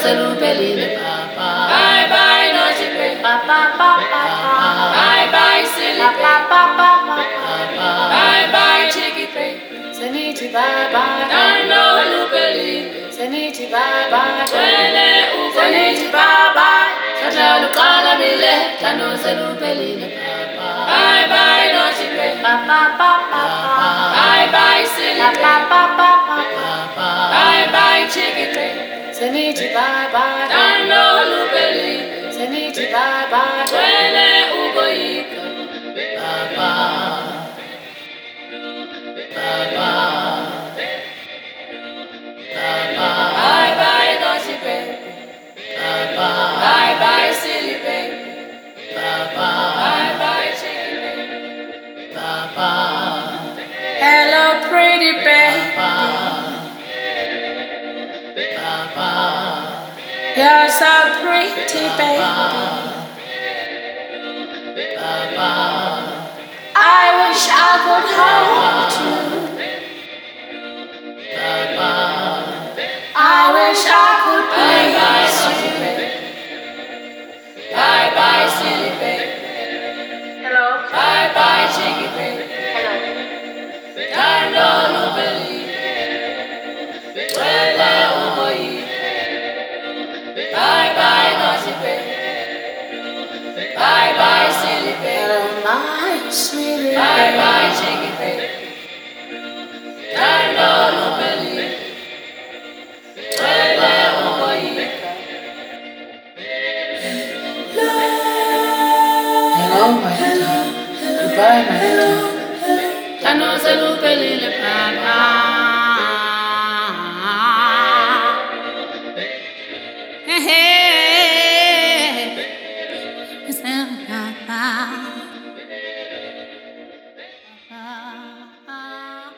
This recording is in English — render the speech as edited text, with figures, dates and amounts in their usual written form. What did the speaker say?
Salupelile papa. Bye bye no chipe. Papa papa. Bye bye silly papa papa. Bye bye chiquipe. Seniti bye bye. Dando lupelile. Seniti bye bye. Twele uko. Seniti bye bye. Sata lukala bile. Dando salupelile papa. Bye bye no chipe. Papa papa. Bye bye silly papa papa. Bye bye chiquipe. Seniti bye bye. Dando lupeli. Seniti bye bye. Twele ugoika. Papa. Papa. Papa. Bye bye doshipe. Papa. Bye bye silly baby. Papa. Bye bye chicken. Papa. Hello pretty baby. Papa. You're so pretty, baby. Papa. I wish I could hold you. Papa. I wish I could please you. Bye bye, silly baby. Hello. Bye bye, chicky baby. Hello. Dando lupeli. Twele uboyi. Bye bye, naughty baby. Bye bye, silly baby. Hello, my sweetie. Bye bye, chicky baby. Dando lupeli. Twele uboyi. Hello, my dear. Goodbye, my dear.